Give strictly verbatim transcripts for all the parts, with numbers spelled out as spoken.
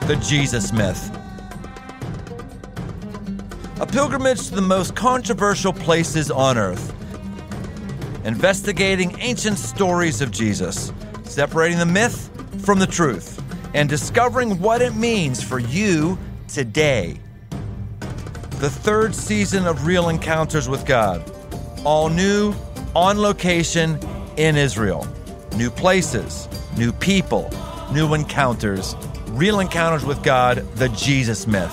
the Jesus myth. A pilgrimage to the most controversial places on earth. Investigating ancient stories of Jesus, separating the myth from the truth, and discovering what it means for you today. The third season of Real Encounters with God. All new, on location, in Israel. New places, new people, new encounters. Real Encounters with God, the Jesus myth.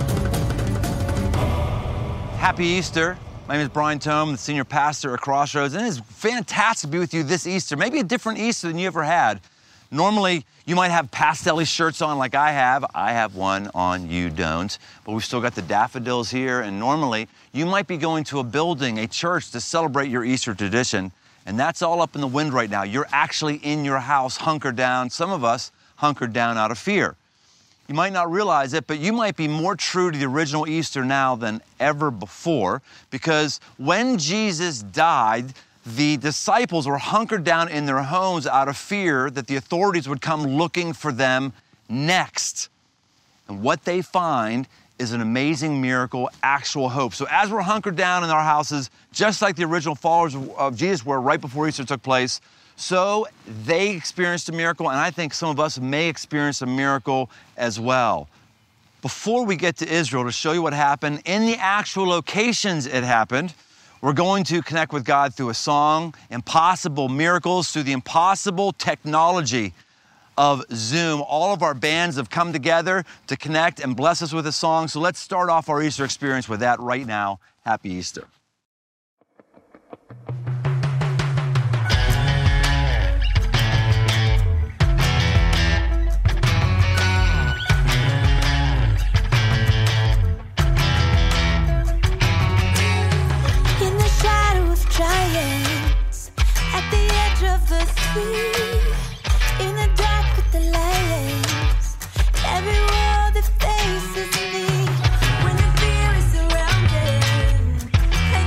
Happy Easter. My name is Brian Tome, the senior pastor at Crossroads, and it is fantastic to be with you this Easter. Maybe a different Easter than you ever had. Normally, you might have pastel-y shirts on like I have. I have one on, you don't. But we've still got the daffodils here, and normally, you might be going to a building, a church, to celebrate your Easter tradition, and that's all up in the wind right now. You're actually in your house, hunkered down. Some of us hunkered down out of fear. You might not realize it, but you might be more true to the original Easter now than ever before, because when Jesus died, the disciples were hunkered down in their homes out of fear that the authorities would come looking for them next. And what they find is an amazing miracle, actual hope. So as we're hunkered down in our houses, just like the original followers of Jesus were right before Easter took place, so they experienced a miracle, and I think some of us may experience a miracle as well. Before we get to Israel, to show you what happened in the actual locations it happened, we're going to connect with God through a song, impossible miracles, through the impossible technology of Zoom. All of our bands have come together to connect and bless us with a song. So let's start off our Easter experience with that right now. Happy Easter. Giants at the edge of the sea, in the dark with the lions, every world that faces me. When the fear is surrounded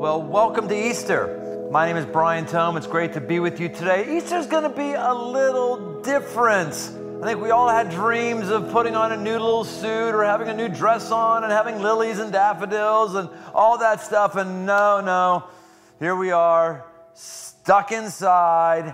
Well, welcome to Easter. My name is Brian Tome. It's great to be with you today. Easter's going to be a little different. I think we all had dreams of putting on a new little suit or having a new dress on and having lilies and daffodils and all that stuff. And no, no, here we are, stuck inside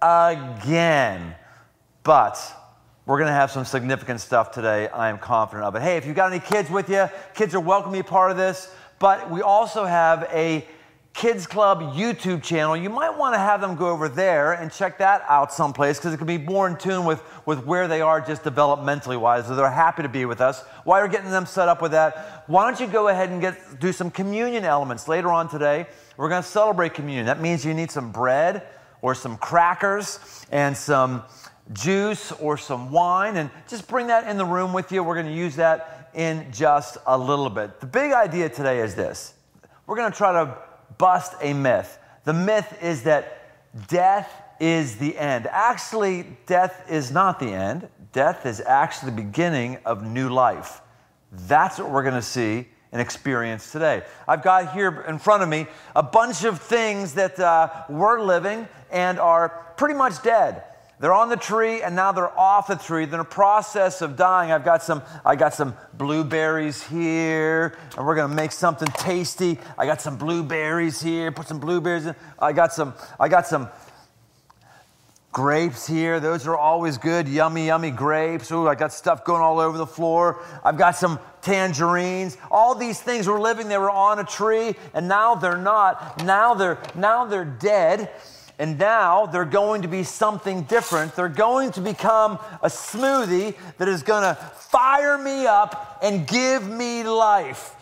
again. But we're going to have some significant stuff today. I am confident of it. Hey, if you've got any kids with you, kids are welcome to be a part of this. But we also have a Kids Club YouTube channel. You might want to have them go over there and check that out someplace because it can be more in tune with, with where they are just developmentally wise. So they're happy to be with us. While you're getting them set up with that, why don't you go ahead and get do some communion elements later on today. We're going to celebrate communion. That means you need some bread or some crackers and some juice or some wine, and just bring that in the room with you. We're going to use that in just a little bit. The big idea today is this. We're going to try to bust a myth. The myth is that death is the end. Actually, death is not the end. Death is actually the beginning of new life. That's what we're going to see and experience today. I've got here in front of me a bunch of things that uh, we're living and are pretty much dead. They're on the tree, and now they're off the tree. They're in a process of dying. I've got some, I got some blueberries here, and we're gonna make something tasty. I got some blueberries here. Put some blueberries in. I got some, I got some grapes here. Those are always good. Yummy, yummy grapes. Ooh, I got stuff going all over the floor. I've got some tangerines. All these things were living. They were on a tree, and now they're not. Now they're, now they're dead. And now they're going to be something different. They're going to become a smoothie that is going to fire me up and give me life.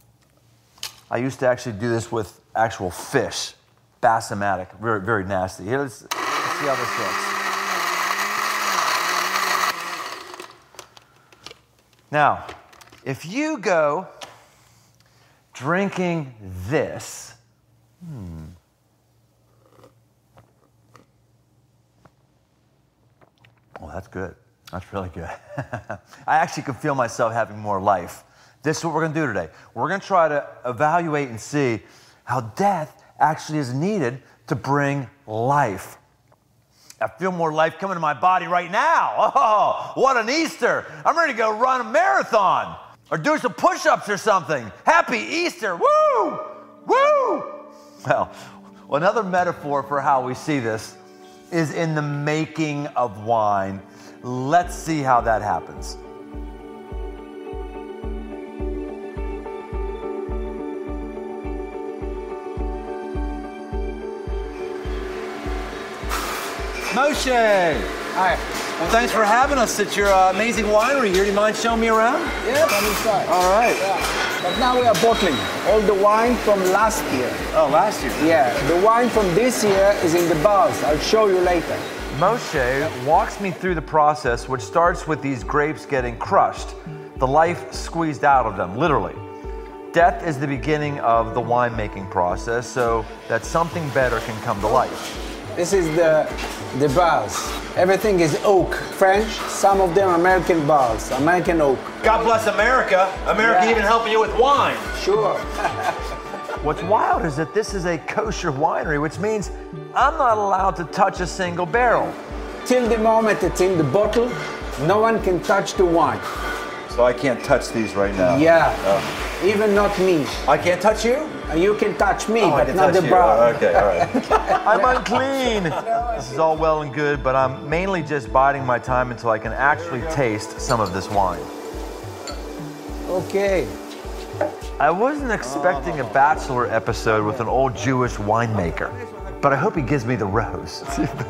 I used to actually do this with actual fish, Bassomatic, very, very nasty. Here, let's, let's see how this looks. Now, if you go drinking this, hmm, oh, that's good. That's really good. I actually can feel myself having more life. This is what we're going to do today. We're going to try to evaluate and see how death actually is needed to bring life. I feel more life coming to my body right now. Oh, what an Easter. I'm ready to go run a marathon or do some push-ups or something. Happy Easter. Woo! Woo! Well, another metaphor for how we see this is in the making of wine. Let's see how that happens. Moshe! Hi. Well, thanks for having us at your uh, amazing winery here. Do you mind showing me around? Yeah, come inside. All right. Yeah. But now we are bottling all the wine from last year. Oh, last year? Yeah, the wine from this year is in the bars. I'll show you later. Moshe walks me through the process, which starts with these grapes getting crushed, the life squeezed out of them, literally. Death is the beginning of the winemaking process so that something better can come to life. This is the the bars. Everything is oak. French, some of them American bars, American oak. God bless America. America Yeah. even helping you with wine. Sure. What's wild is that this is a kosher winery, which means I'm not allowed to touch a single barrel. Till the moment it's in the bottle, no one can touch the wine. So I can't touch these right now. Yeah. Oh. Even not me. I can't touch you? You can touch me, Oh, I but can not touch the you. bar. Oh, okay, all right. I'm unclean. This is all well and good, but I'm mainly just biding my time until I can actually taste some of this wine. Okay. I wasn't expecting a Bachelor episode with an old Jewish winemaker, but I hope he gives me the rose.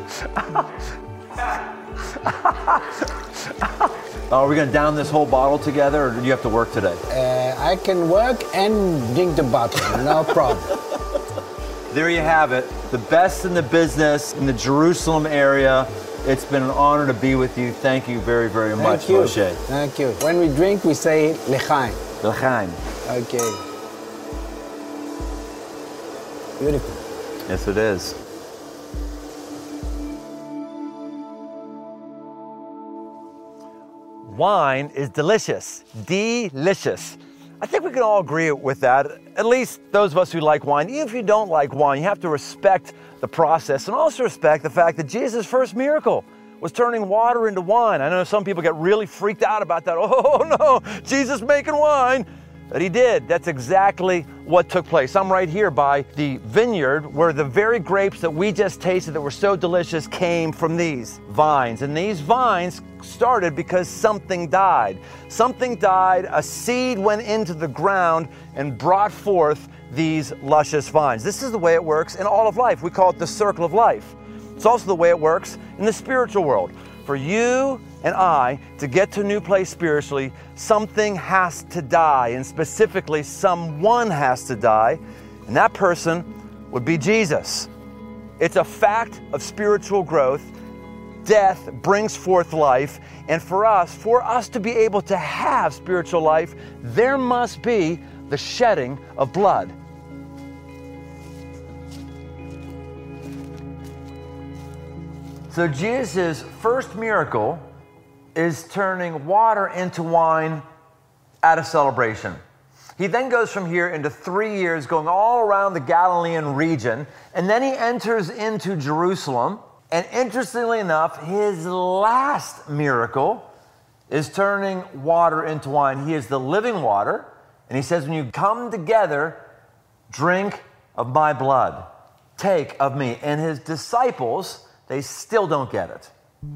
Are we going to down this whole bottle together, or do you have to work today? Uh, I can work and drink the bottle, no problem. There you have it, the best in the business in the Jerusalem area. It's been an honor to be with you. Thank you very, very Thank much, you. Moshe. Thank you. When we drink, we say L'chaim. L'chaim. Okay. Beautiful. Yes, it is. Wine is delicious, delicious. I think we can all agree with that, at least those of us who like wine. Even if you don't like wine, you have to respect the process and also respect the fact that Jesus' first miracle was turning water into wine. I know some people get really freaked out about that. Oh no, Jesus making wine. But he did. That's exactly what took place. I'm right here by the vineyard where the very grapes that we just tasted that were so delicious came from these vines. And these vines started because something died. Something died, a seed went into the ground and brought forth these luscious vines. This is the way it works in all of life. We call it the circle of life. It's also the way it works in the spiritual world. For you and I to get to a new place spiritually, something has to die, and specifically someone has to die, and that person would be Jesus. It's a fact of spiritual growth. Death brings forth life, and for us, for us to be able to have spiritual life, there must be the shedding of blood. So Jesus' first miracle is turning water into wine at a celebration. He then goes from here into three years going all around the Galilean region, and then he enters into Jerusalem. And interestingly enough, his last miracle is turning water into wine. He is the living water, and he says, when you come together, drink of my blood, take of me. And his disciples, they still don't get it.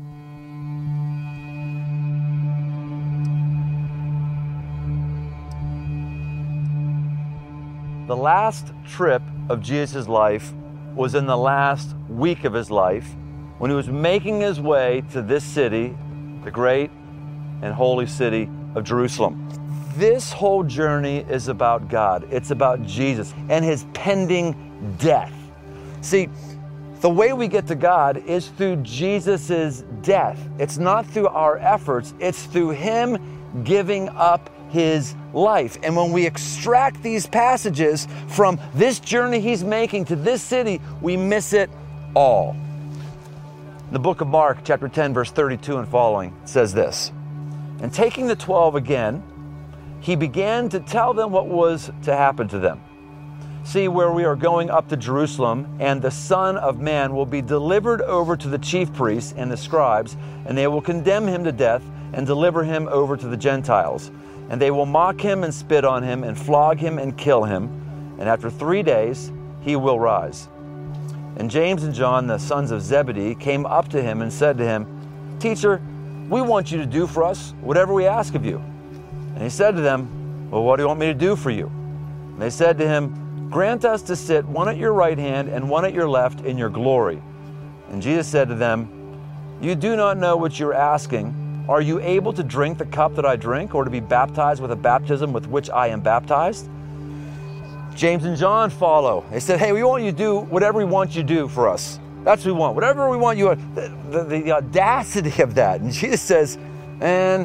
The last trip of Jesus' life was in the last week of his life when he was making his way to this city, the great and holy city of Jerusalem. This whole journey is about God. It's about Jesus and his pending death. See, the way we get to God is through Jesus' death. It's not through our efforts. It's through him giving up his life. And when we extract these passages from this journey he's making to this city, we miss it all. The book of Mark, chapter ten, verse thirty-two and following, says this, and taking the twelve again, he began to tell them what was to happen to them. See, where we are going up to Jerusalem, and the Son of Man will be delivered over to the chief priests and the scribes, and they will condemn him to death and deliver him over to the Gentiles. And they will mock him and spit on him and flog him and kill him. And after three days, he will rise. And James and John, the sons of Zebedee, came up to him and said to him, Teacher, we want you to do for us whatever we ask of you. And he said to them, Well, what do you want me to do for you? And they said to him, Grant us to sit one at your right hand and one at your left in your glory. And Jesus said to them, You do not know what you're asking. Are you able to drink the cup that I drink, or to be baptized with a baptism with which I am baptized? James and John follow. They said, Hey, we want you to do whatever we want you to do for us. That's what we want. Whatever we want you to. The, the, the audacity of that. And Jesus says, And,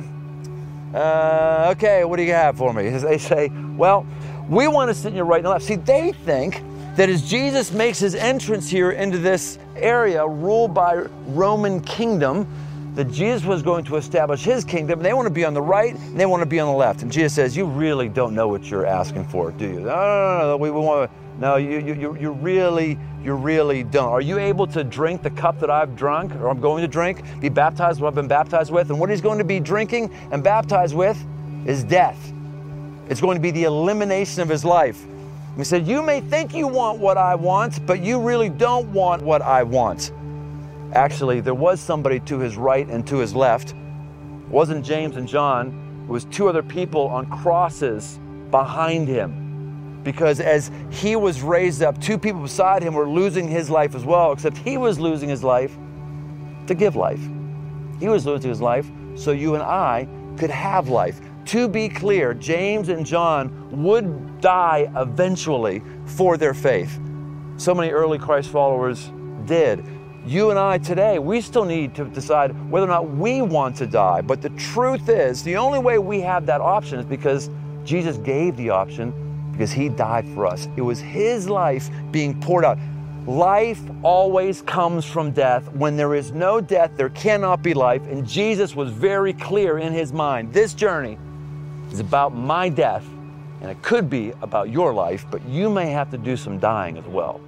uh, okay, what do you have for me? They say, Well, we want to sit in your right and left. See, they think that as Jesus makes his entrance here into this area ruled by Roman kingdom, that Jesus was going to establish his kingdom. They want to be on the right and they want to be on the left. And Jesus says, you really don't know what you're asking for, do you? No, no, no, no. We, we want to, no, you, you, you really, you really don't. Are you able to drink the cup that I've drunk, or I'm going to drink, be baptized with what I've been baptized with? And what he's going to be drinking and baptized with is death. It's going to be the elimination of his life. He said, you may think you want what I want, but you really don't want what I want. Actually, there was somebody to his right and to his left. It wasn't James and John. It was two other people on crosses behind him. Because as he was raised up, two people beside him were losing his life as well, except he was losing his life to give life. He was losing his life so you and I could have life. To be clear, James and John would die eventually for their faith. So many early Christ followers did. You and I today, we still need to decide whether or not we want to die. But the truth is, the only way we have that option is because Jesus gave the option, because he died for us. It was his life being poured out. Life always comes from death. When there is no death, there cannot be life. And Jesus was very clear in his mind. This journey is about my death And it could be about your life, but you may have to do some dying as well.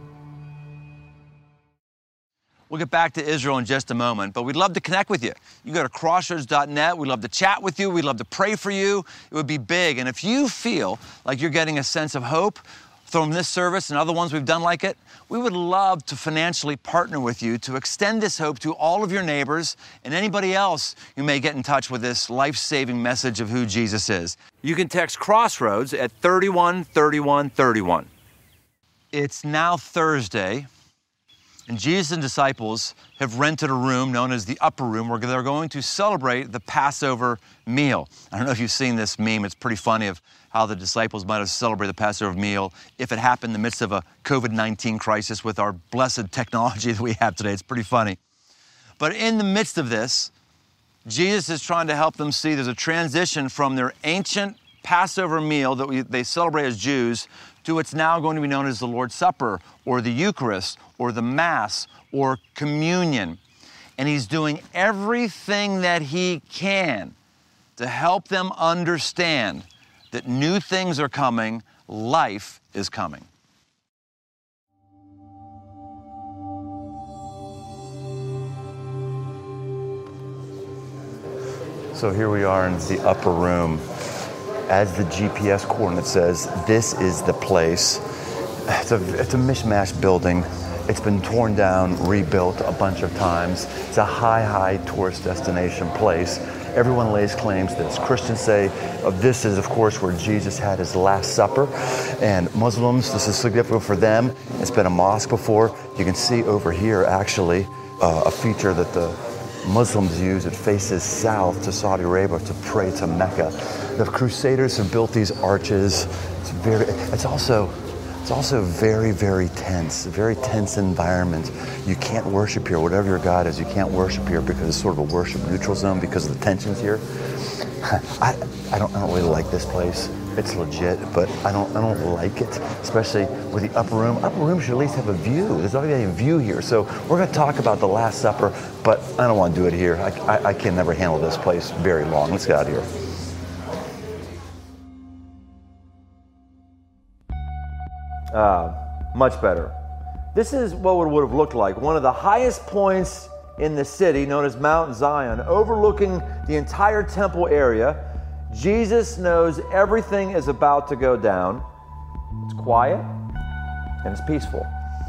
We'll get back to Israel in just a moment, but we'd love to connect with you. You go to crossroads dot net. We'd love to chat with you. We'd love to pray for you. It would be big. And if you feel like you're getting a sense of hope from this service and other ones we've done like it, we would love to financially partner with you to extend this hope to all of your neighbors and anybody else who may get in touch with this life-saving message of who Jesus is. You can text Crossroads at thirty-one thirty-one thirty-one. It's now Thursday, and Jesus and disciples have rented a room known as the Upper Room where they're going to celebrate the Passover meal. I don't know if you've seen this meme. It's pretty funny of how the disciples might have celebrated the Passover meal if it happened in the midst of a COVID nineteen crisis with our blessed technology that we have today. It's pretty funny. But in the midst of this, Jesus is trying to help them see there's a transition from their ancient Passover meal that we, they celebrate as Jews to what's now going to be known as the Lord's Supper or the Eucharist or the Mass or communion. And he's doing everything that he can to help them understand that new things are coming, life is coming. So here we are in the Upper Room. As the G P S coordinate says, this is the place. It's a, it's a mishmash building. It's been torn down, rebuilt a bunch of times. It's a high, high tourist destination place. Everyone lays claims to this. Christians say uh, this is, of course, where Jesus had his Last Supper. And Muslims, this is significant for them. It's been a mosque before. You can see over here, actually, uh, a feature that the Muslims use. It faces south to Saudi Arabia to pray to Mecca. The Crusaders have built these arches. It's very, it's also, it's also very, very tense, a very tense environment. You can't worship here, whatever your God is, you can't worship here because it's sort of a worship neutral zone because of the tensions here. I, I don't, I don't really like this place. It's legit, but I don't, I don't like it, especially with the Upper Room. Upper Room should at least have a view. There's not even a view here. So we're going to talk about the Last Supper, but I don't want to do it here. I, I, I can never handle this place very long. Let's get out of here. Uh, much better. This is what it would have looked like. One of the highest points in the city, known as Mount Zion, overlooking the entire temple area. Jesus knows everything is about to go down. It's quiet and it's peaceful.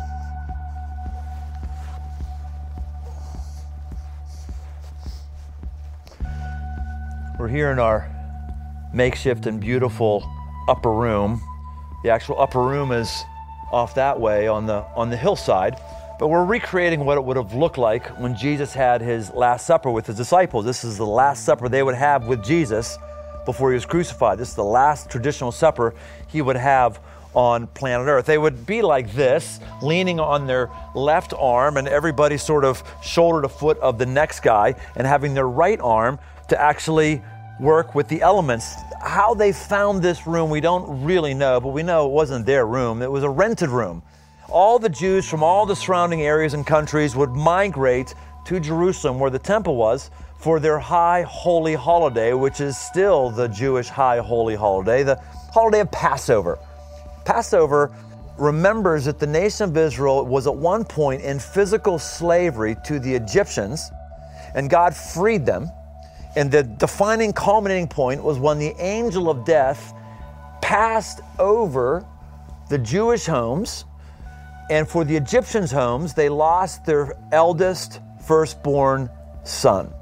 We're here in our makeshift and beautiful Upper Room. The actual Upper Room is off that way on the on the hillside, but we're recreating what it would have looked like when Jesus had his Last Supper with his disciples. This is the Last Supper they would have with Jesus before he was crucified. This is the last traditional supper he would have on planet Earth. They would be like this, leaning on their left arm, and everybody sort of shoulder to foot of the next guy, and having their right arm to actually work with the elements. How they found this room, we don't really know, but we know it wasn't their room. It was a rented room. All the Jews from all the surrounding areas and countries would migrate to Jerusalem, where the temple was, for their high holy holiday, which is still the Jewish high holy holiday, the holiday of Passover. Passover remembers that the nation of Israel was at one point in physical slavery to the Egyptians, and God freed them. And the defining culminating point was when the angel of death passed over the Jewish homes, and for the Egyptians' homes, they lost their eldest firstborn son.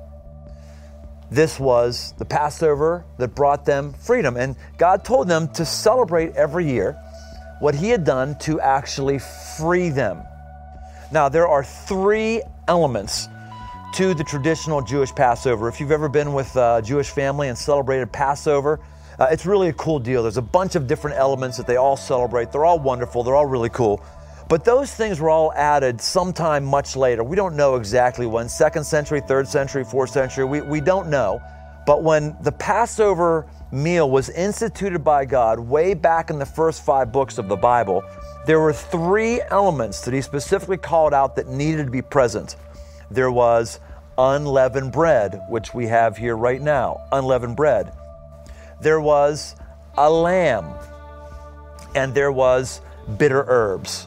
This was the Passover that brought them freedom. And God told them to celebrate every year what he had done to actually free them. Now, there are three elements to the traditional Jewish Passover. If you've ever been with a Jewish family and celebrated Passover, uh, it's really a cool deal. There's a bunch of different elements that they all celebrate. They're all wonderful. They're all really cool. But those things were all added sometime much later. We don't know exactly when, second century, third century, fourth century, we, we don't know. But when the Passover meal was instituted by God way back in the first five books of the Bible, there were three elements that he specifically called out that needed to be present. There was unleavened bread, which we have here right now, unleavened bread. There was a lamb, and there was bitter herbs.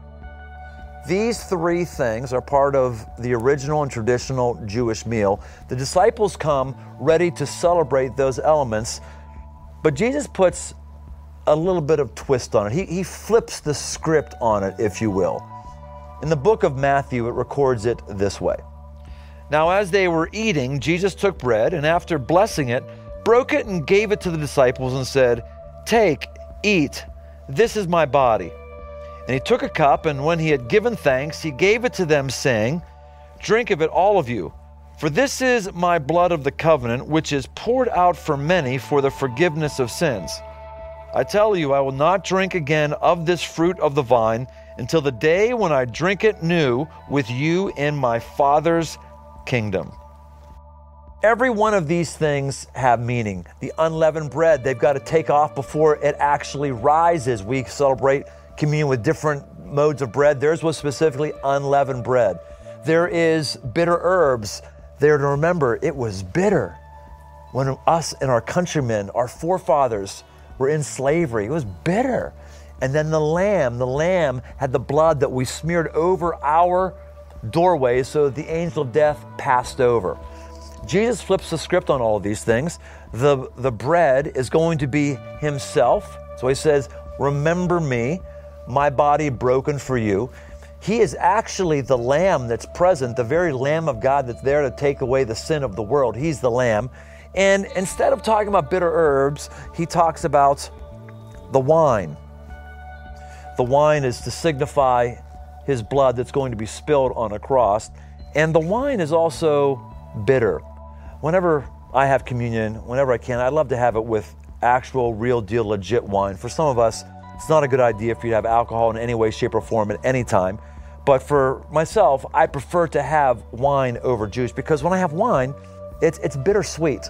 These three things are part of the original and traditional Jewish meal. The disciples come ready to celebrate those elements, but Jesus puts a little bit of twist on it. He, he flips the script on it, if you will. In the book of Matthew, it records it this way. Now, as they were eating, Jesus took bread, and after blessing it, broke it and gave it to the disciples and said, "Take, eat, this is my body." And he took a cup, and when he had given thanks, he gave it to them, saying, "Drink of it, all of you, for this is my blood of the covenant, which is poured out for many for the forgiveness of sins. I tell you, I will not drink again of this fruit of the vine until the day when I drink it new with you in my Father's kingdom." Every one of these things have meaning. The unleavened bread, they've got to take off before it actually rises. We celebrate communion with different modes of bread. Theirs was specifically unleavened bread. There is bitter herbs. There to remember, it was bitter when us and our countrymen, our forefathers, were in slavery. It was bitter. And then the lamb, the lamb had the blood that we smeared over our doorways so that the angel of death passed over. Jesus flips the script on all of these things. The, the bread is going to be himself. So he says, "Remember me, my body broken for you." He is actually the lamb that's present, the very Lamb of God that's there to take away the sin of the world. He's the lamb. And instead of talking about bitter herbs, he talks about the wine. The wine is to signify his blood that's going to be spilled on a cross. And the wine is also bitter. Whenever I have communion, whenever I can, I love to have it with actual, real deal, legit wine. For some of us, it's not a good idea for you to have alcohol in any way, shape, or form at any time. But for myself, I prefer to have wine over juice because when I have wine, it's it's bittersweet.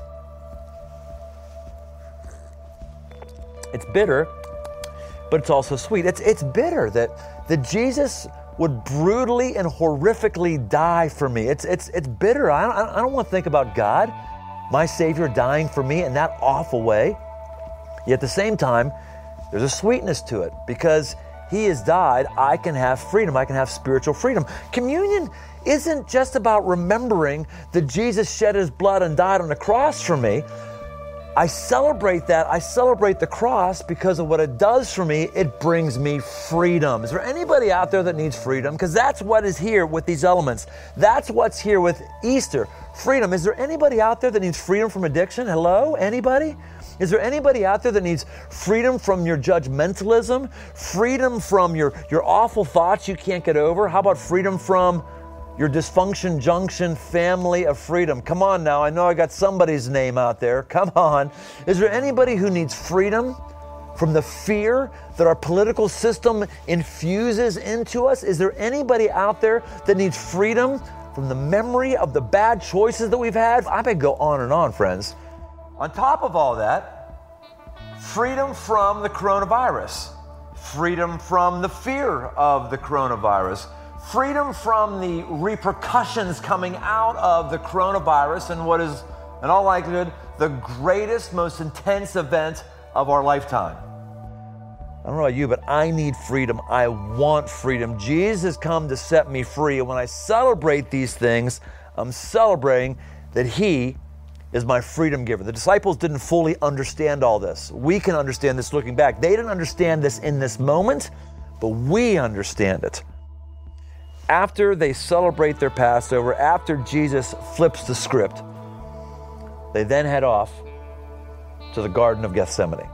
It's bitter, but it's also sweet. It's it's bitter that, that Jesus would brutally and horrifically die for me. It's it's it's bitter. I don't, I don't want to think about God, my Savior, dying for me in that awful way. Yet at the same time, there's a sweetness to it because he has died. I can have freedom. I can have spiritual freedom. Communion isn't just about remembering that Jesus shed his blood and died on the cross for me. I celebrate that. I celebrate the cross because of what it does for me. It brings me freedom. Is there anybody out there that needs freedom? Because that's what is here with these elements. That's what's here with Easter. Freedom. Is there anybody out there that needs freedom from addiction? Hello? Anybody? Is there anybody out there that needs freedom from your judgmentalism? Freedom from your, your awful thoughts you can't get over? How about freedom from your dysfunction junction family of freedom? Come on now, I know I got somebody's name out there. Come on. Is there anybody who needs freedom from the fear that our political system infuses into us? Is there anybody out there that needs freedom from the memory of the bad choices that we've had? I could go on and on, friends. On top of all that, freedom from the coronavirus, freedom from the fear of the coronavirus, freedom from the repercussions coming out of the coronavirus and what is, in all likelihood, the greatest, most intense event of our lifetime. I don't know about you, but I need freedom. I want freedom. Jesus has come to set me free. And when I celebrate these things, I'm celebrating that he is my freedom giver. The disciples didn't fully understand all this. We can understand this looking back. They didn't understand this in this moment, but we understand it. After they celebrate their Passover, after Jesus flips the script, they then head off to the Garden of Gethsemane.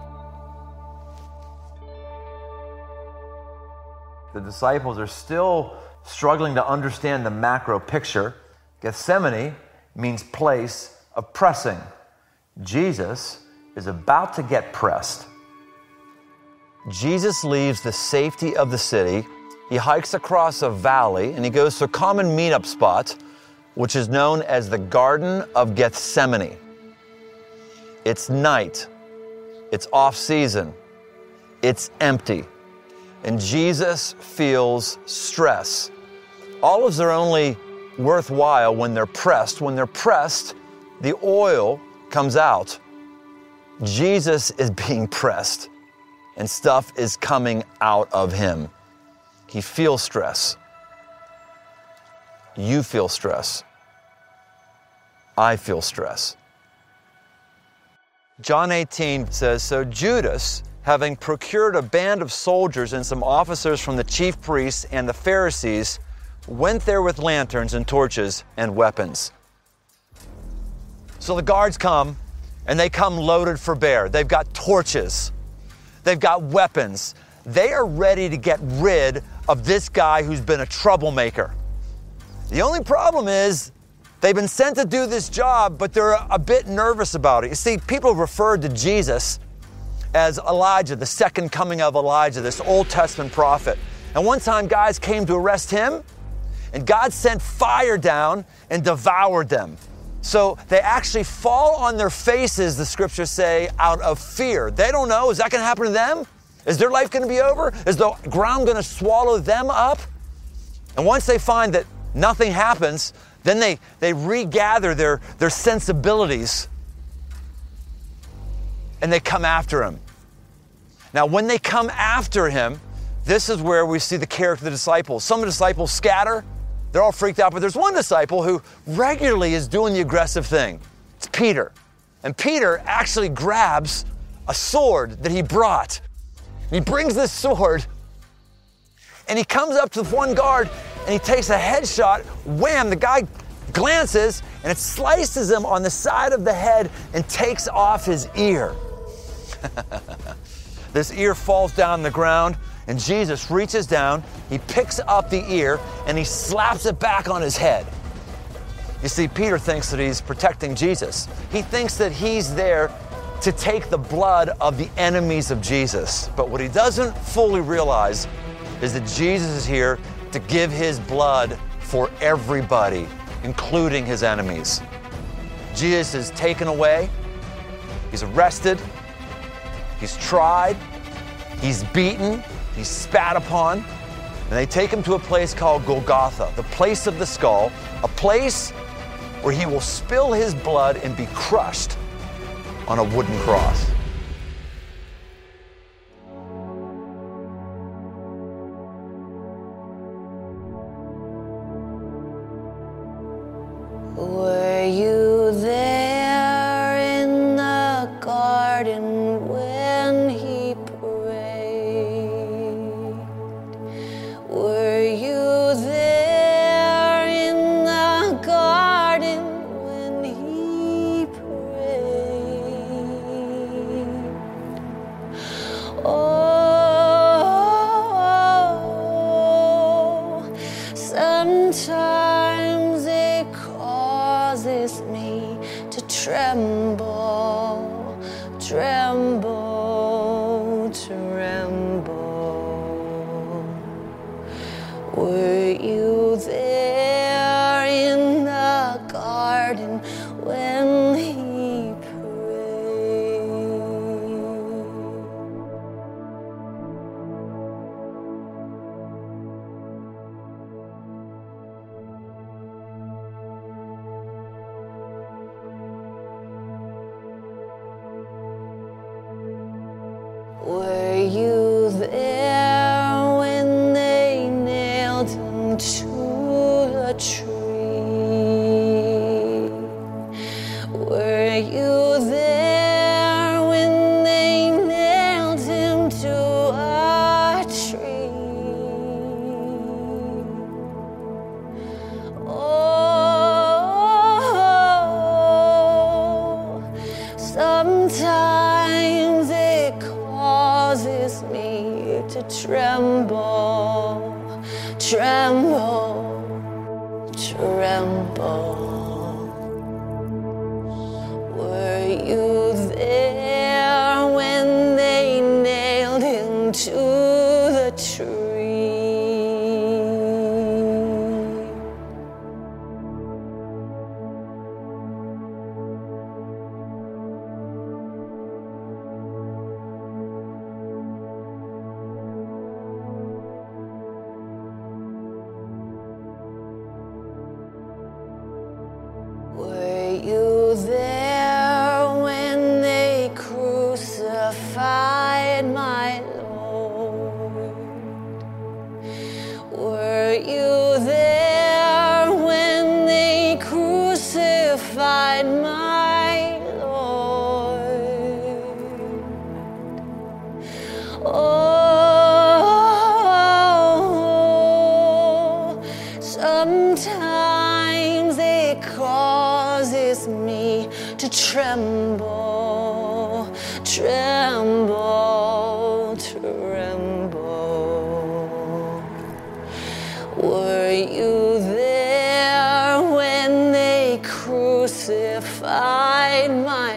The disciples are still struggling to understand the macro picture. Gethsemane means place of pressing. Jesus is about to get pressed. Jesus leaves the safety of the city. He hikes across a valley and he goes to a common meetup spot, which is known as the Garden of Gethsemane. It's night. It's off season. It's empty. And Jesus feels stress. Olives are only worthwhile when they're pressed. When they're pressed, the oil comes out. Jesus is being pressed and stuff is coming out of him. He feels stress. You feel stress. I feel stress. John eighteen says, so Judas, having procured a band of soldiers and some officers from the chief priests and the Pharisees, went there with lanterns and torches and weapons. So the guards come, and they come loaded for bear. They've got torches. They've got weapons. They are ready to get rid of this guy who's been a troublemaker. The only problem is they've been sent to do this job, but they're a bit nervous about it. You see, people referred to Jesus as Elijah, the second coming of Elijah, this Old Testament prophet. And one time guys came to arrest him, and God sent fire down and devoured them. So they actually fall on their faces, the scriptures say, out of fear. They don't know, is that going to happen to them? Is their life going to be over? Is the ground going to swallow them up? And once they find that nothing happens, then they, they regather their, their sensibilities and they come after him. Now, when they come after him, this is where we see the character of the disciples. Some of the disciples scatter. They're all freaked out, but there's one disciple who regularly is doing the aggressive thing. It's Peter. And Peter actually grabs a sword that he brought. And he brings this sword, and he comes up to the one guard, and he takes a headshot. Wham! The guy glances, and it slices him on the side of the head and takes off his ear. This ear falls down on the ground, and Jesus reaches down, he picks up the ear, and he slaps it back on his head. You see, Peter thinks that he's protecting Jesus. He thinks that he's there to take the blood of the enemies of Jesus. But what he doesn't fully realize is that Jesus is here to give his blood for everybody, including his enemies. Jesus is taken away, he's arrested, he's tried, he's beaten, he's spat upon, and they take him to a place called Golgotha, the place of the skull, a place where he will spill his blood and be crushed on a wooden cross. Were you there in the garden when he prayed? Were you there in the garden when he prayed? Oh, sometimes it causes me to tremble, tremble, tremble. Were you there in the garden when he prayed? Were you there when they nailed him to the tree? Were you there when they nailed him to a tree? Oh, sometimes it causes me to tremble, tremble, tremble. Were you there when they nailed him to the tree? Oh, sometimes it causes me to tremble, tremble, tremble. Were you there when they crucified my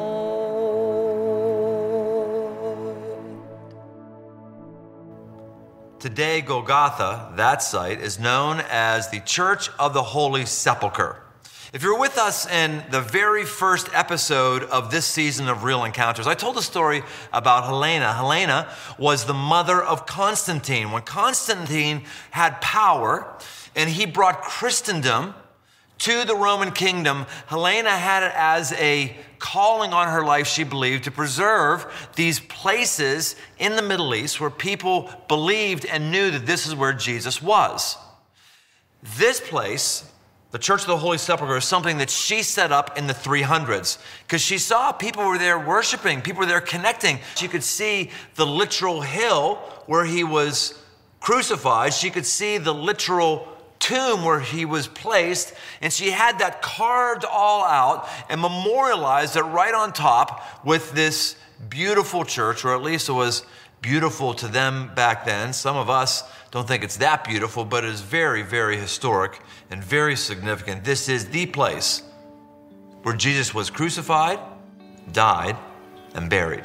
Today, Golgotha, that site, is known as the Church of the Holy Sepulchre. If you're with us in the very first episode of this season of Real Encounters, I told a story about Helena. Helena was the mother of Constantine. When Constantine had power and he brought Christendom to the Roman kingdom, Helena had it as a calling on her life, she believed, to preserve these places in the Middle East where people believed and knew that this is where Jesus was. This place, the Church of the Holy Sepulchre, is something that she set up in the three hundreds because she saw people were there worshiping, people were there connecting. She could see the literal hill where he was crucified. She could see the literal tomb where he was placed, and she had that carved all out and memorialized it right on top with this beautiful church, or at least it was beautiful to them back then. Some of us don't think it's that beautiful, but it is very, very historic and very significant. This is the place where Jesus was crucified, died, and buried.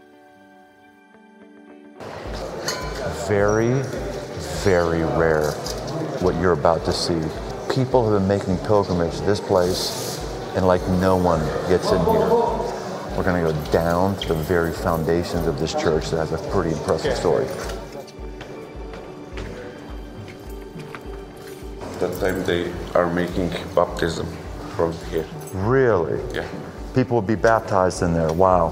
Very, very rare what you're about to see. People have been making pilgrimage to this place, and like no one gets in here. We're going to go down to the very foundations of this church that has a pretty impressive story. That time they are making baptism from here. Really? Yeah. People will be baptized in there. Wow.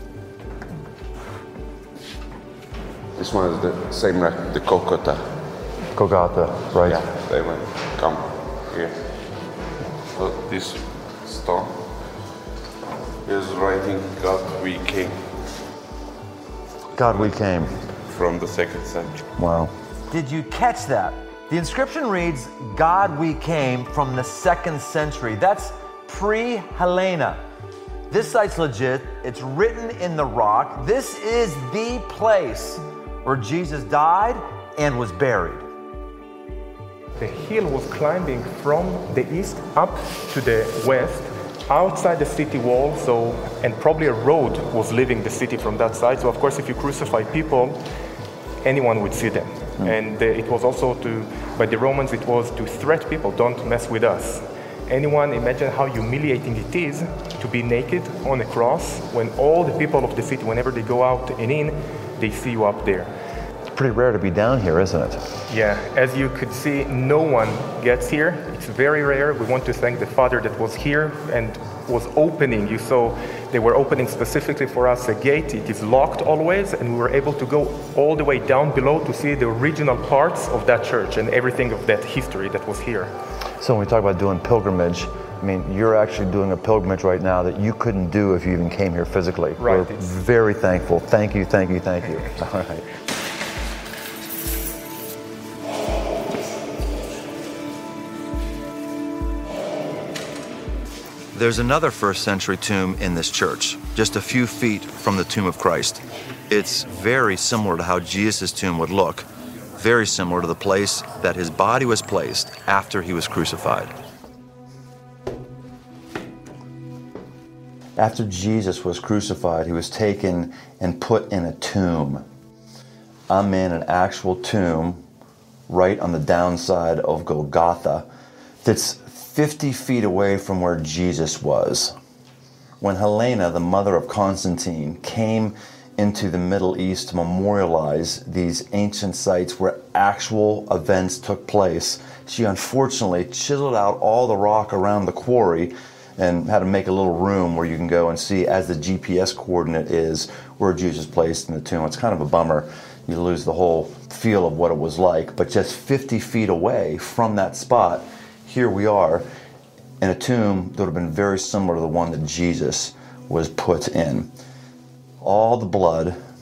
This one is the same like the Golgotha. Golgotha, right? Yeah, they will come here. So this stone is writing God we came. God we came. From the second century. Wow. Did you catch that? The inscription reads, God we came from the second century. That's pre-Helena. This site's legit. It's written in the rock. This is the place where Jesus died and was buried. The hill was climbing from the east up to the west, outside the city wall, so, and probably a road was leaving the city from that side. So of course, if you crucify people, anyone would see them. Mm. And uh, it was also to, by the Romans, it was to threat people, don't mess with us. Anyone, imagine how humiliating it is to be naked on a cross when all the people of the city, whenever they go out and in, they see you up there. Pretty rare to be down here, isn't it? Yeah, as you could see, no one gets here. It's very rare. We want to thank the Father that was here and was opening. You saw they were opening specifically for us a gate. It is locked always, and we were able to go all the way down below to see the original parts of that church and everything of that history that was here. So when we talk about doing pilgrimage, I mean, you're actually doing a pilgrimage right now that you couldn't do if you even came here physically. Right. We're very thankful. Thank you, thank you, thank you. All right. There's another first century tomb in this church, just a few feet from the tomb of Christ. It's very similar to how Jesus' tomb would look, very similar to the place that his body was placed after he was crucified. After Jesus was crucified, he was taken and put in a tomb. I'm in an actual tomb right on the downside of Golgotha that's fifty feet away from where Jesus was. When Helena, the mother of Constantine, came into the Middle East to memorialize these ancient sites where actual events took place, she unfortunately chiseled out all the rock around the quarry and had to make a little room where you can go and see, as the G P S coordinate is, where Jesus was placed in the tomb. It's kind of a bummer. You lose the whole feel of what it was like. But just fifty feet away from that spot, here we are in a tomb that would have been very similar to the one that Jesus was put in. All the blood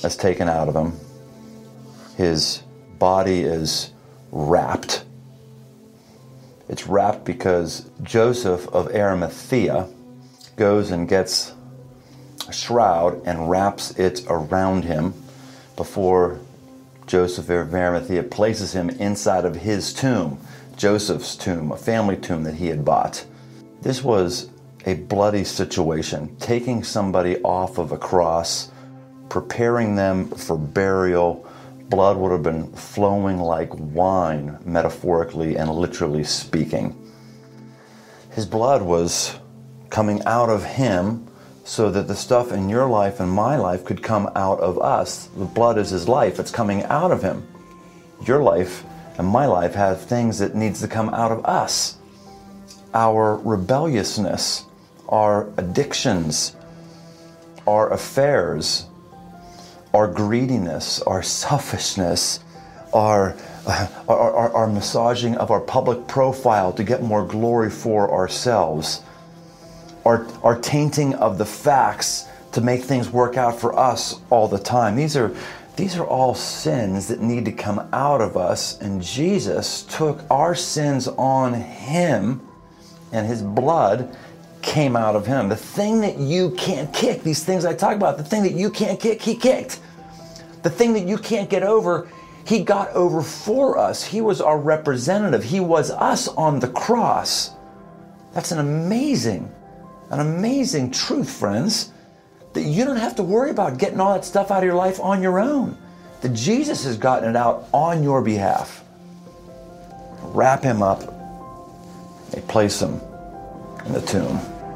is taken out of him. His body is wrapped. It's wrapped because Joseph of Arimathea goes and gets a shroud and wraps it around him before Joseph of Arimathea places him inside of his tomb, Joseph's tomb, a family tomb that he had bought. This was a bloody situation, taking somebody off of a cross, preparing them for burial. Blood would have been flowing like wine, metaphorically and literally speaking. His blood was coming out of him so that the stuff in your life and my life could come out of us. The blood is his life. It's coming out of him. Your life and my life have things that needs to come out of us. Our rebelliousness, our addictions, our affairs, our greediness, our selfishness, our, uh, our, our, our massaging of our public profile to get more glory for ourselves, our, our tainting of the facts to make things work out for us all the time. These are, these are all sins that need to come out of us, and Jesus took our sins on him, and his blood came out of him. The thing that you can't kick, these things I talk about, the thing that you can't kick, he kicked. The thing that you can't get over, he got over for us. He was our representative. He was us on the cross. That's an amazing, an amazing truth, friends, that you don't have to worry about getting all that stuff out of your life on your own. That Jesus has gotten it out on your behalf. Wrap him up. They place him in the tomb.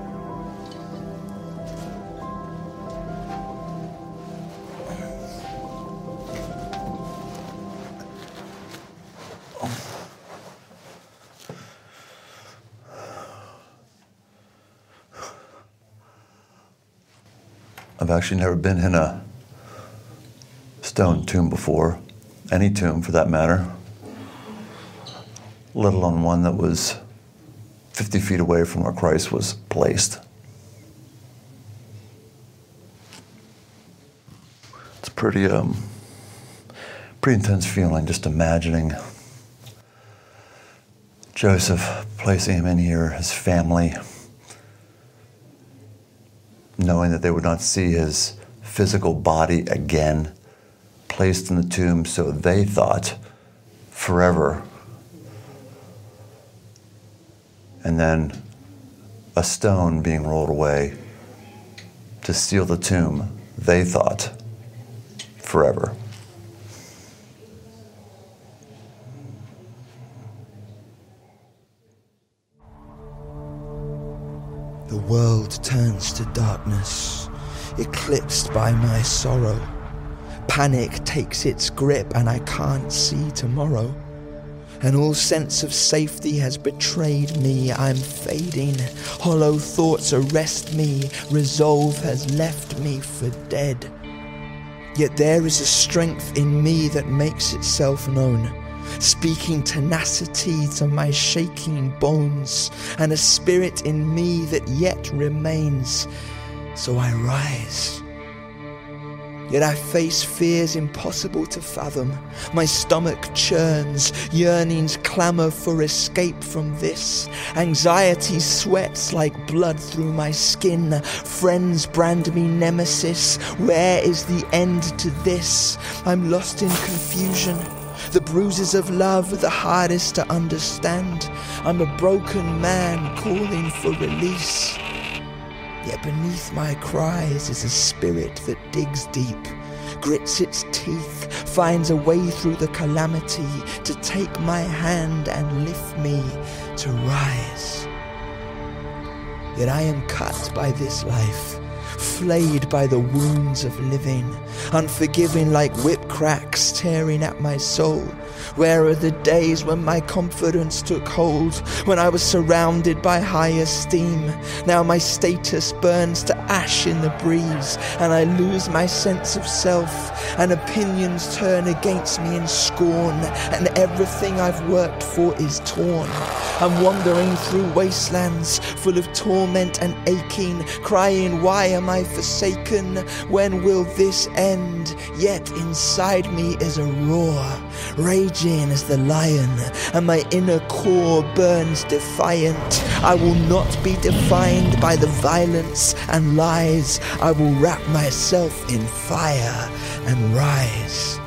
I've actually never been in a stone tomb before, any tomb for that matter, let alone one that was fifty feet away from where Christ was placed. It's pretty, um, pretty intense feeling just imagining Joseph placing him in here, his family, knowing that they would not see his physical body again, placed in the tomb, so they thought, forever. And then a stone being rolled away to seal the tomb, they thought, forever. The world turns to darkness, eclipsed by my sorrow. Panic takes its grip and I can't see tomorrow. And all sense of safety has betrayed me. I'm fading, hollow thoughts arrest me. Resolve has left me for dead. Yet there is a strength in me that makes itself known, speaking tenacity to my shaking bones, and a spirit in me that yet remains. So I rise. Yet I face fears impossible to fathom. My stomach churns, yearnings clamour for escape from this. Anxiety sweats like blood through my skin. Friends brand me nemesis. Where is the end to this? I'm lost in confusion. The bruises of love are the hardest to understand. I'm a broken man calling for release. Yet beneath my cries is a spirit that digs deep, grits its teeth, finds a way through the calamity to take my hand and lift me to rise. Yet I am cut by this life, flayed by the wounds of living, unforgiving like whip cracks tearing at my soul. Where are the days when my confidence took hold, when I was surrounded by high esteem? Now my status burns to ash in the breeze, and I lose my sense of self, and opinions turn against me in scorn, and everything I've worked for is torn. I'm wandering through wastelands full of torment and aching, crying, why am I forsaken? When will this end? Yet inside me is a roar, raging as the lion, and my inner core burns defiant. I will not be defined by the violence and lies. I will wrap myself in fire and rise.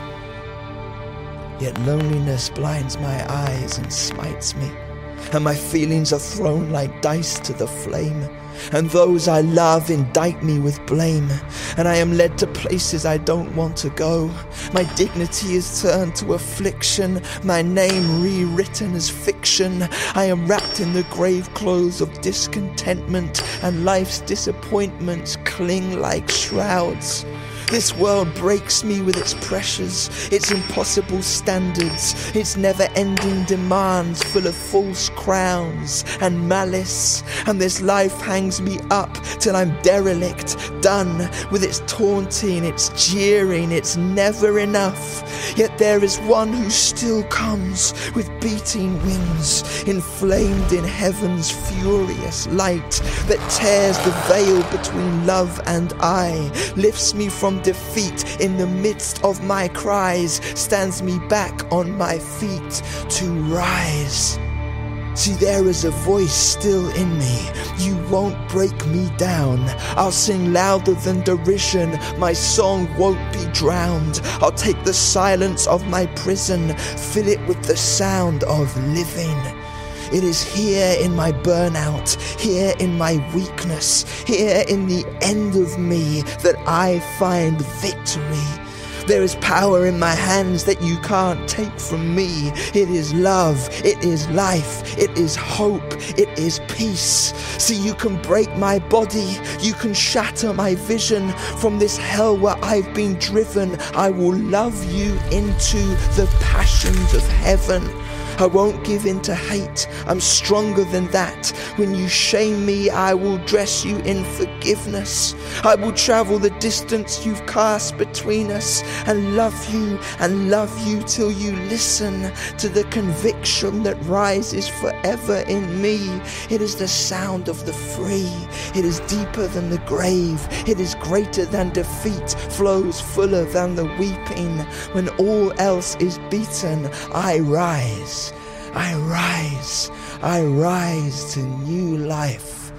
Yet loneliness blinds my eyes and smites me, and my feelings are thrown like dice to the flame. And those I love indict me with blame, and I am led to places I don't want to go. My dignity is turned to affliction, my name rewritten as fiction. I am wrapped in the grave clothes of discontentment, and life's disappointments cling like shrouds. This world breaks me with its pressures, its impossible standards, its never-ending demands full of false crowns and malice. And this life hangs me up till I'm derelict, done with its taunting, its jeering, it's never enough. Yet there is one who still comes with beating wings, inflamed in heaven's furious light that tears the veil between love and I, lifts me from defeat in the midst of my cries, stands me back on my feet to rise. See, there is a voice still in me. You won't break me down. I'll sing louder than derision. My song won't be drowned. I'll take the silence of my prison, fill it with the sound of living. It is here in my burnout, here in my weakness, here in the end of me that I find victory. There is power in my hands that you can't take from me. It is love, it is life, it is hope, it is peace. See, you can break my body, you can shatter my vision. From this hell where I've been driven, I will love you into the passions of heaven. I won't give in to hate, I'm stronger than that. When you shame me, I will dress you in forgiveness. I will travel the distance you've cast between us, and love you and love you till you listen to the conviction that rises forever in me. It is the sound of the free. It is deeper than the grave. It is greater than defeat, flows fuller than the weeping. When all else is beaten, I rise. I rise, I rise to new life.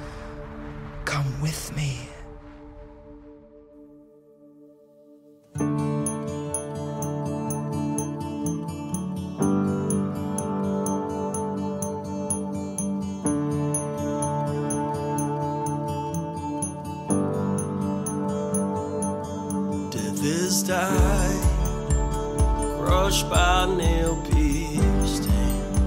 Come with me. Death is died, crushed by nail pierced hands.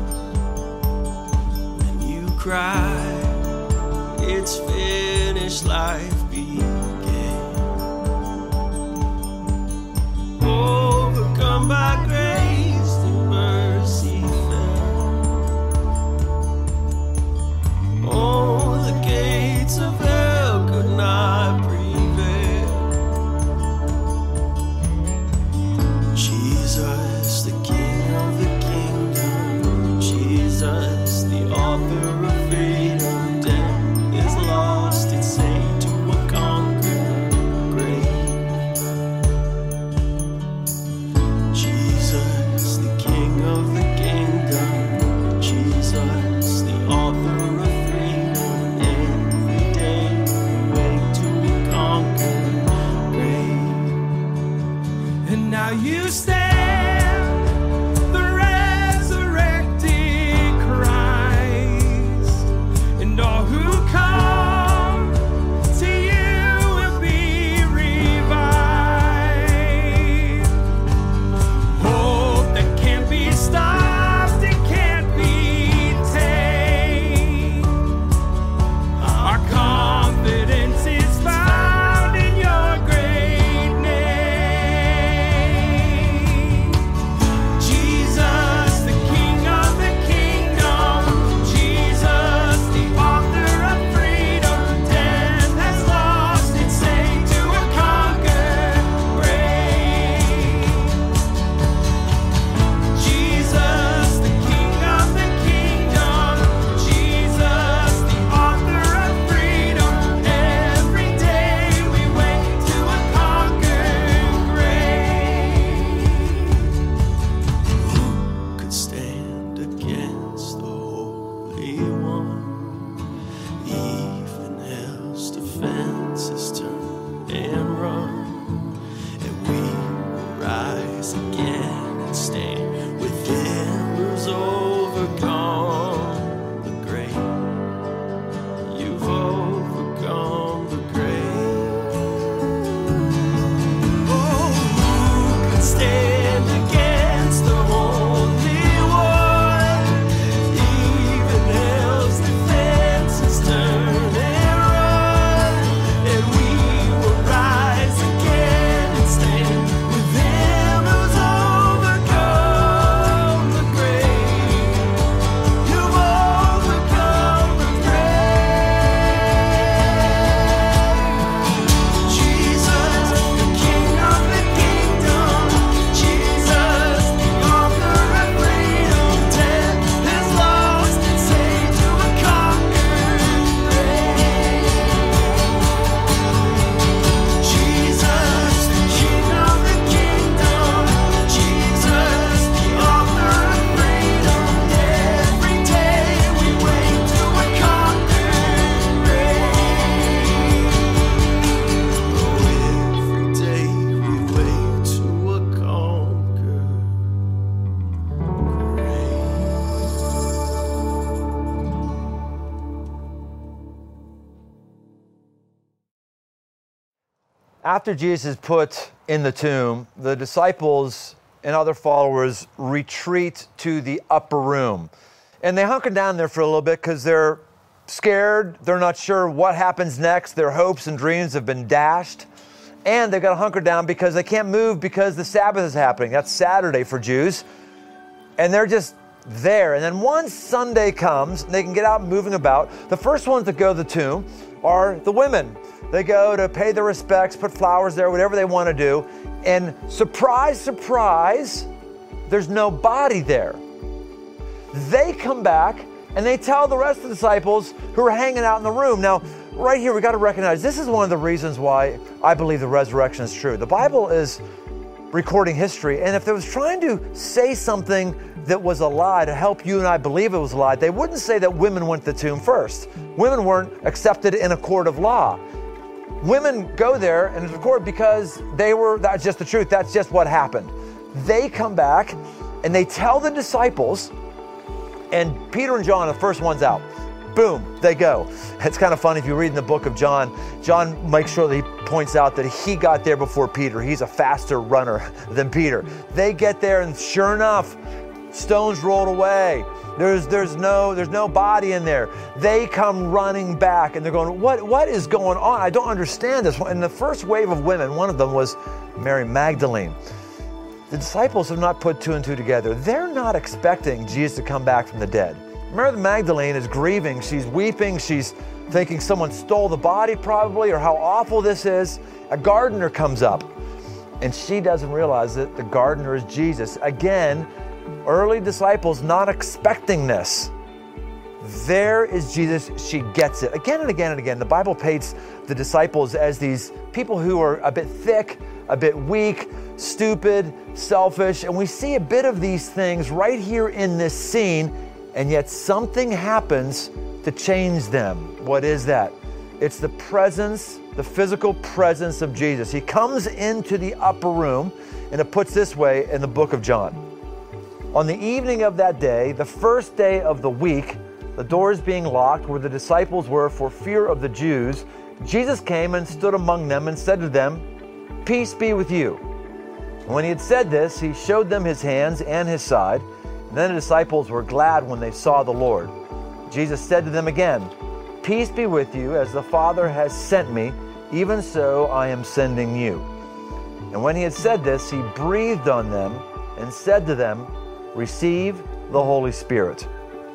When you cry, it's finished, life began. Overcome by grace, through mercy fell. Oh, the gates of hell could not prevail. Jesus, the King of the kingdom. Jesus, the author of freedom. Death is lost, it's safe to a conquered grave. Jesus, the King of the kingdom. Jesus, the author of freedom. Every day we wake to a conquered grave. And now you stand, the resurrected Christ, and all who come to you will be revived. Hope that can't be stopped, it can't be tamed. Our confidence is found in your great name. rise again and stand with him who's overcome the grave. You've overcome the grave. Oh, who can stand against the Holy One? Even hell's defenses turn and run, and we will rise again and stand with him who's overcome the grave. You've overcome the grave. Jesus, the King of the kingdom. Jesus, the author of freedom. Death is lost and saved to a conquered grave. Jesus, the King of the kingdom. Jesus, the author of freedom. Every day we wait to a conquered grave. Oh, every day we wait to a conquered After Jesus is put in the tomb, the disciples and other followers retreat to the upper room. And they hunker down there for a little bit because they're scared. They're not sure what happens next. Their hopes and dreams have been dashed. And they've got to hunker down because they can't move because the Sabbath is happening. That's Saturday for Jews. And they're just there. And then once Sunday comes, and they can get out moving about, the first ones that go to the tomb are the women. They go to pay their respects, put flowers there, whatever they want to do. And surprise, surprise, there's no body there. They come back and they tell the rest of the disciples who are hanging out in the room. Now, right here, we got to recognize this is one of the reasons why I believe the resurrection is true. The Bible is recording history, and if it was trying to say something that was a lie to help you and I believe it was a lie, they wouldn't say that women went to the tomb first. Women weren't accepted in a court of law. Women go there and it's recorded because they were, that's just the truth, that's just what happened. They come back and they tell the disciples, and Peter and John are the first ones out. Boom, they go. It's kind of funny if you read in the book of John, John makes sure that he points out that he got there before Peter. He's a faster runner than Peter. They get there and sure enough, stones rolled away. There's there's no there's no body in there. They come running back and they're going, what what is going on? I don't understand this. And the first wave of women, one of them was Mary Magdalene. The disciples have not put two and two together. They're not expecting Jesus to come back from the dead. Mary Magdalene is grieving. She's weeping. She's thinking someone stole the body probably, or how awful this is. A gardener comes up and she doesn't realize that the gardener is Jesus. Again, early disciples not expecting this. There is Jesus. She gets it. Again and again and again, the Bible paints the disciples as these people who are a bit thick, a bit weak, stupid, selfish. And we see a bit of these things right here in this scene, and yet something happens to change them. What is that? It's the presence, the physical presence of Jesus. He comes into the upper room, and it puts this way in the book of John. On the evening of that day, the first day of the week, the doors being locked where the disciples were for fear of the Jews, Jesus came and stood among them and said to them, "Peace be with you." When he had said this, he showed them his hands and his side. And then the disciples were glad when they saw the Lord. Jesus said to them again, "Peace be with you, as the Father has sent me, even so I am sending you." And when he had said this, he breathed on them and said to them, "Receive the Holy Spirit."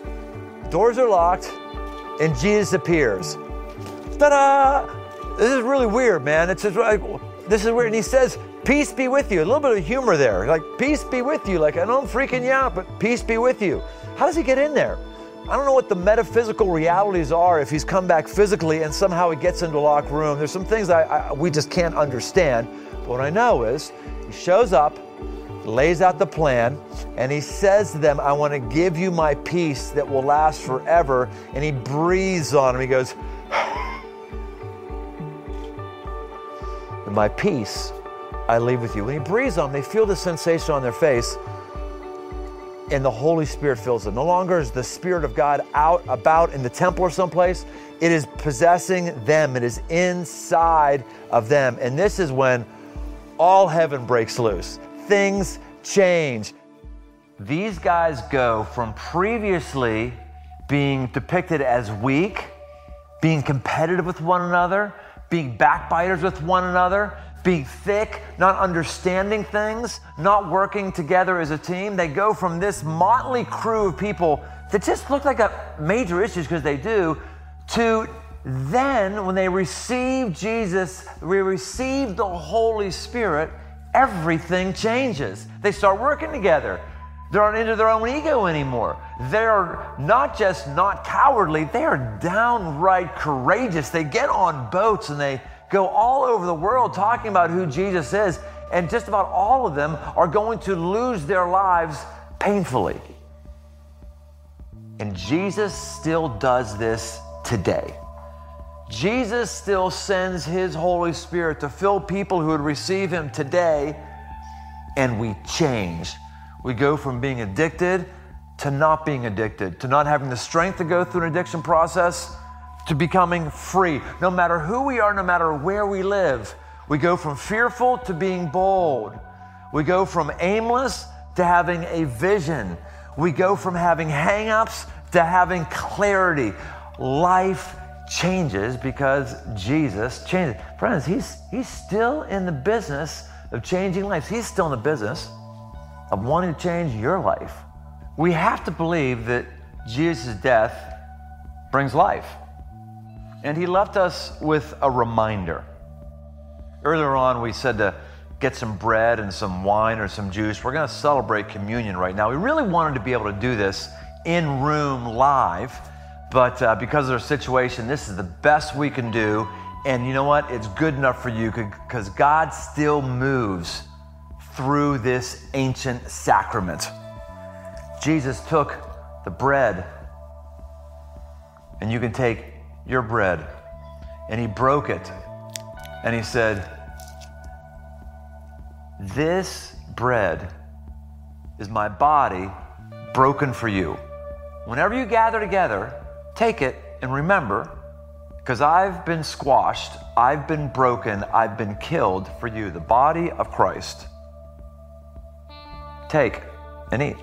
Doors are locked and Jesus appears. Ta-da! This is really weird, man. It's just like, this is weird. And he says, "Peace be with you." A little bit of humor there. Like, peace be with you. Like, I know I'm freaking you out, but peace be with you. How does he get in there? I don't know what the metaphysical realities are if he's come back physically and somehow he gets into a locked room. There's some things I, I, we just can't understand. But what I know is he shows up, lays out the plan, and he says to them, "I want to give you my peace that will last forever." And he breathes on them. He goes, "And my peace I leave with you. When he breathes on them, they feel the sensation on their face, and the Holy Spirit fills them. No longer is the Spirit of God out about in the temple or someplace. It is possessing them. It is inside of them. And this is when all heaven breaks loose. Things change. These guys go from previously being depicted as weak, being competitive with one another, being backbiters with one another, being thick, not understanding things, not working together as a team. They go from this motley crew of people that just look like a major issues because they do, to then when they receive Jesus, we receive the Holy Spirit, everything changes. They start working together. They aren't into their own ego anymore. They're not just not cowardly, they are downright courageous. They get on boats and they go all over the world talking about who Jesus is, and just about all of them are going to lose their lives painfully. And Jesus still does this today. Jesus still sends his Holy Spirit to fill people who would receive him today, and we change. We go from being addicted to not being addicted, to not having the strength to go through an addiction process, to becoming free. No matter who we are, no matter where we live, we go from fearful to being bold. We go from aimless to having a vision. We go from having hang-ups to having clarity. Life changes because Jesus changes. Friends, he's, he's still in the business of changing lives. He's still in the business of wanting to change your life. We have to believe that Jesus' death brings life. And he left us with a reminder. Earlier on, we said to get some bread and some wine or some juice. We're going to celebrate communion right now. We really wanted to be able to do this in room live, but uh, because of our situation, this is the best we can do. And you know what? It's good enough for you because God still moves through this ancient sacrament. Jesus took the bread, and you can take your bread, and he broke it, and he said, "This bread is my body broken for you. Whenever you gather together, take it and remember, because I've been squashed, I've been broken, I've been killed for you, the body of Christ. Take and eat."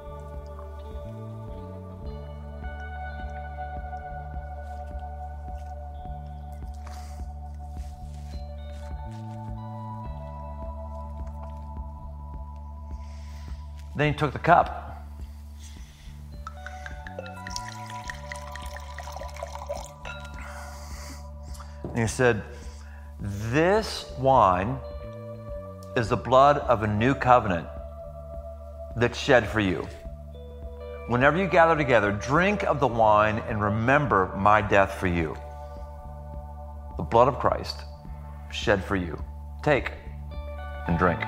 Then he took the cup. And he said, "This wine is the blood of a new covenant that's shed for you. Whenever you gather together, drink of the wine and remember my death for you. The blood of Christ shed for you. Take and drink."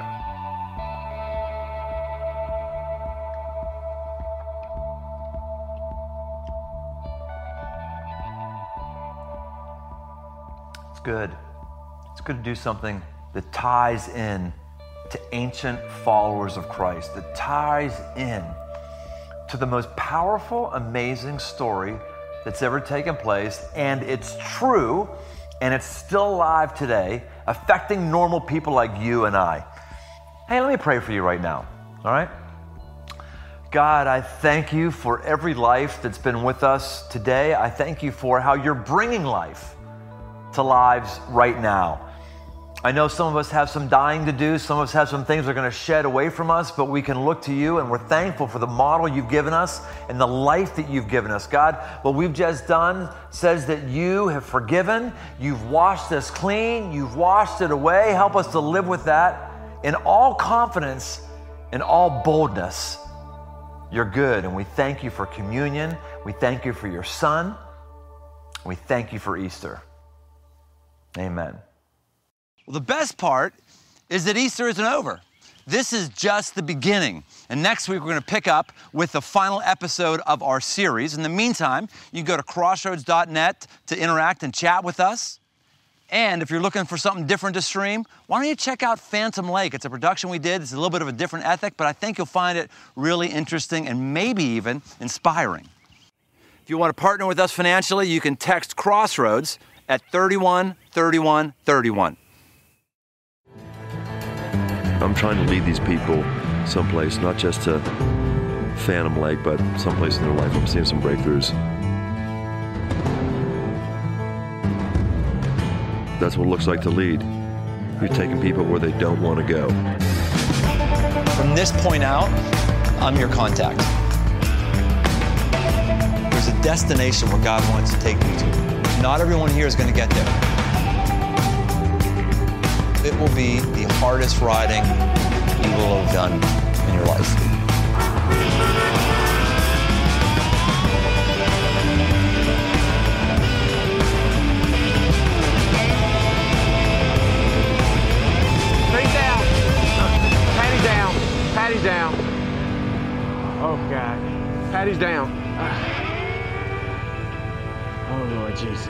Good. It's good to do something that ties in to ancient followers of Christ, that ties in to the most powerful, amazing story that's ever taken place, and it's true, and it's still alive today, affecting normal people like you and I. Hey, let me pray for you right now, all right? God, I thank you for every life that's been with us today. I thank you for how you're bringing life to lives right now. I know some of us have some dying to do. Some of us have some things that are going to shed away from us, but we can look to you, and we're thankful for the model you've given us and the life that you've given us. God, what we've just done says that you have forgiven, you've washed us clean, you've washed it away. Help us to live with that in all confidence and all boldness. You're good, and we thank you for communion. We thank you for your Son. We thank you for Easter. Amen. Well, the best part is that Easter isn't over. This is just the beginning. And next week, we're going to pick up with the final episode of our series. In the meantime, you can go to crossroads dot net to interact and chat with us. And if you're looking for something different to stream, why don't you check out Phantom Lake? It's a production we did. It's a little bit of a different ethic, but I think you'll find it really interesting and maybe even inspiring. If you want to partner with us financially, you can text Crossroads at thirty-one thirty-one thirty-one. I'm trying to lead these people someplace, not just to Phantom Lake, but someplace in their life. I'm seeing some breakthroughs. That's what it looks like to lead. You're taking people where they don't want to go. From this point out, I'm your contact. There's a destination where God wants to take you to. Not everyone here is going to get there. It will be the hardest riding you will have done in your life. Patty's down. Oh, God. Patty's down. Oh, Lord Jesus.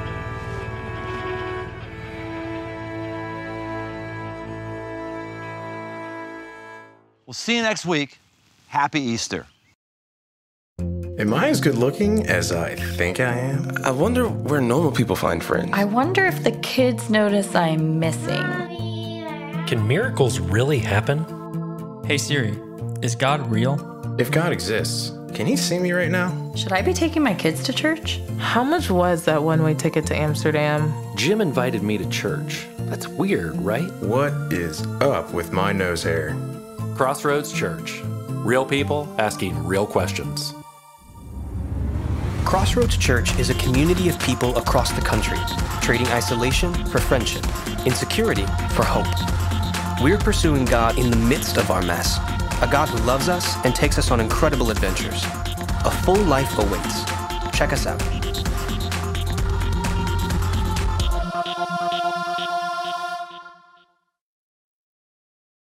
We'll see you next week. Happy Easter. Am I as good looking as I think I am? I wonder where normal people find friends. I wonder if the kids notice I'm missing. Can miracles really happen? Hey Siri, is God real? If God exists, can he see me right now? Should I be taking my kids to church? How much was that one-way ticket to Amsterdam? Jim invited me to church. That's weird, right? What is up with my nose hair? Crossroads Church. Real people asking real questions. Crossroads Church is a community of people across the country, trading isolation for friendship, insecurity for hope. We're pursuing God in the midst of our mess, a God who loves us and takes us on incredible adventures. A full life awaits. Check us out.